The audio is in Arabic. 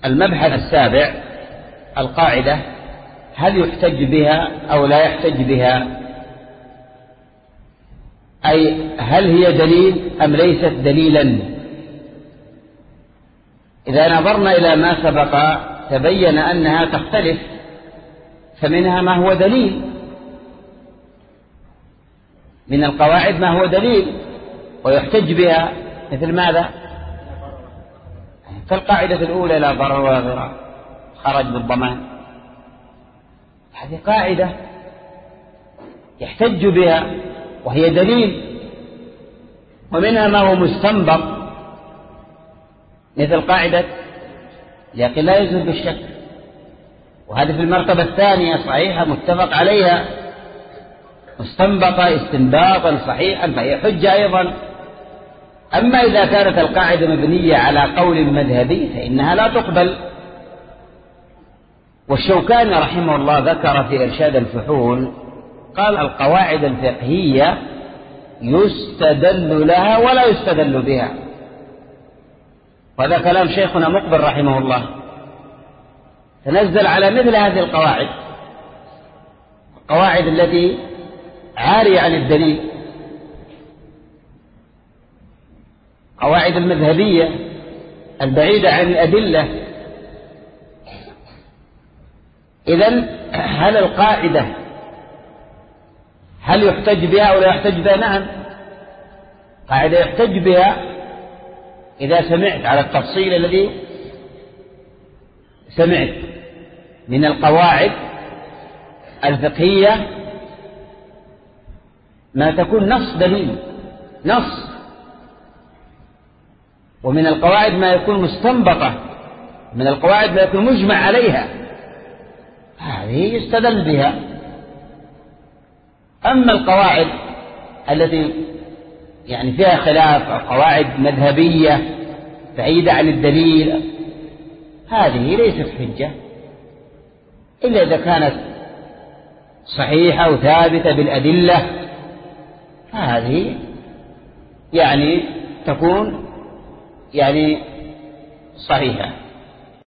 المبحث السابع: القاعدة: هل يحتج بها أو لا يحتج بها؟ أي هل هي دليل أم ليست دليلا؟ إذا نظرنا إلى ما سبق تبين أنها تختلف، فمنها ما هو دليل، من القواعد ما هو دليل ويحتج بها، مثل ماذا؟ كالقاعدة الأولى: لا ضرر ولا ضرار، خرج بالضمان. هذه قاعدة يحتج بها وهي دليل. ومنها ما هو مستنبط، مثل قاعدة اليقين لا يزول بالشك، وهذه في المرتبة الثانية صحيحة متفق عليها، مستنبطة استنباطا صحيحا، فهي حجة أيضا. أما إذا كانت القاعدة مبنية على قول مذهبي فإنها لا تقبل. والشوكاني رحمه الله ذكر في إرشاد الفحول، قال: القواعد الفقهية يستدل لها ولا يستدل بها. وهذا كلام شيخنا مقبل رحمه الله، تنزل على مثل هذه القواعد، القواعد التي عارية عن الدليل، قواعد المذهبية البعيدة عن الأدلة. إذن هل القاعدة هل يحتج بها أو لا يحتج بها؟ نعم، قاعدة يحتج بها إذا سمعت على التفصيل الذي سمعت من القواعد الفقهية، ما تكون نص دليل، نص. ومن القواعد ما يكون مستنبطة، من القواعد ما يكون مجمع عليها، هذه يستدل بها. أما القواعد التي يعني فيها خلاف أو قواعد مذهبية بعيدة عن الدليل، هذه ليست حجة إلا إذا كانت صحيحة وثابتة بالأدلة، هذه يعني تكون يعني صحيحة.